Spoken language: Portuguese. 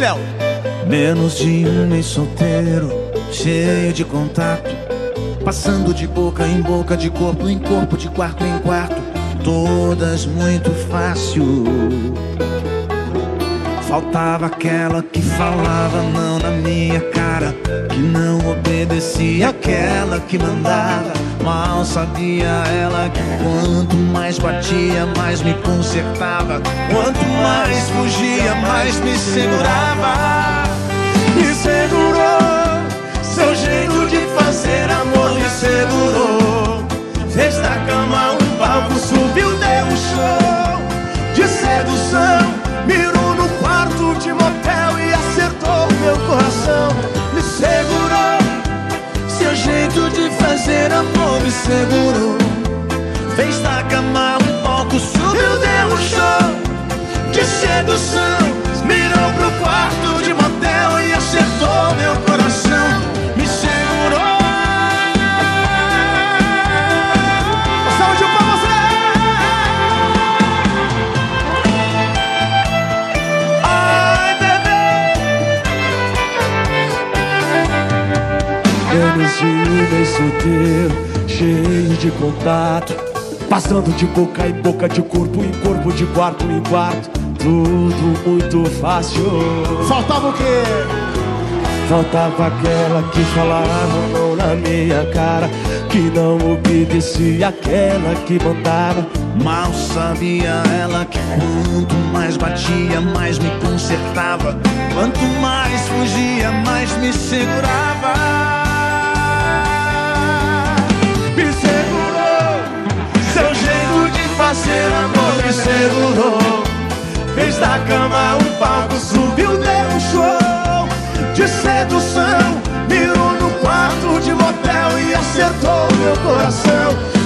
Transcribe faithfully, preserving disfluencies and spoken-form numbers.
Léo. Menos de um mês solteiro, cheio de contato, passando de boca em boca, de corpo em corpo, de quarto em quarto, todas muito fácil. Faltava aquela que falava não na minha cara, que não obedecia, aquela que mandava. Mal sabia ela que quanto mais batia, mais me consertava. Quanto mais fugia, mais me segurava. Me segurou, seu jeito de fazer amor me segurou. Fez da cama um palco, subiu, deu um show de sedução. Mirou no quarto de motel e acertou meu coração. Me segurou, seu jeito de fazer amor me segurou. Fez da cama um palco, subiu, deu um show de sedução. Mirou pro quarto de motel e acertou meu coração. Me segurou. Saúde pra você! Ai, bebê. Menos de um mês solteiro, cheio de contato, passando de boca em boca, de corpo em corpo, de quarto em quarto, tudo muito fácil. Faltava o quê? Faltava aquela que falava não na minha cara, que não obedecia, aquela que mandava. Mal sabia ela que quanto mais batia, mais me consertava. Quanto mais fugia, mais me segurava. Me segurou, seu jeito de fazer amor me segurou. Fez da cama um palco, subiu, deu um show de sedução. Mirou no quarto de motel e acertou meu coração.